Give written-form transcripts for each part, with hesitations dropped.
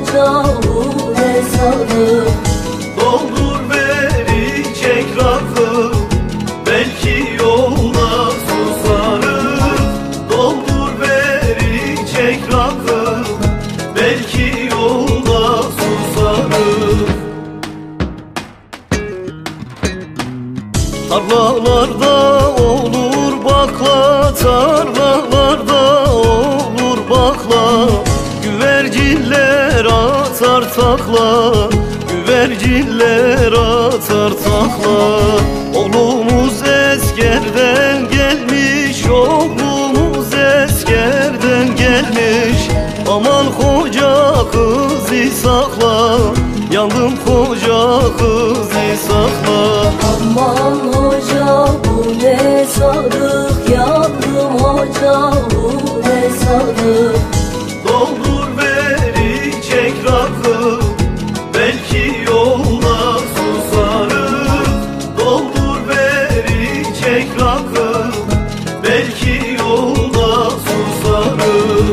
ocağı ne sadık. Doldur beri çek rakı, belki yolda susarım. Doldur beri çek rakı, belki yolda susarım. Tarlalarda olur bakla, tarlalarda olur bakla. Güvercinler atar takla, güvercinler atar takla. Oğlumuz eskerden gelmiş, oğlumuz eskerden gelmiş. Aman koca kızı sakla, yandım koca kızı sakla. Aman hoca bu ne sadık, yandım ocağı ne sadık. Doldur beri çek rakı, belki yolda susarım. Doldur beri çek rakı, belki yolda susarım.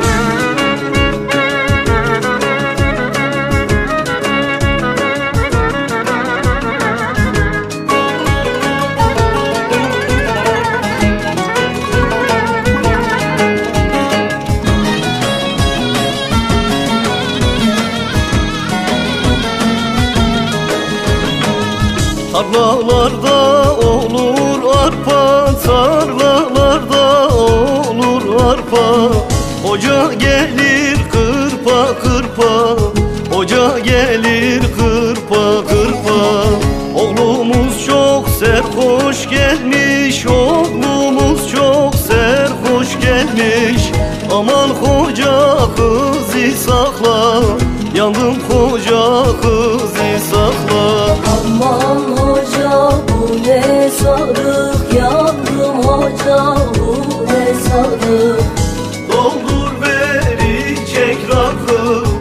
Tarlalarda olur arpa, tarlalarda olur arpa. Hoca gelir kırpa kırpa, hoca gelir kırpa kırpa. Oğlumuz çok serhoş gelmiş, oğlumuz çok serhoş gelmiş. Aman koca kızı sakla, yandım koca kızı sakla. Aman hoca bu ne sadık, yandım ocağı ne sadık. Doldur beri çek rakı,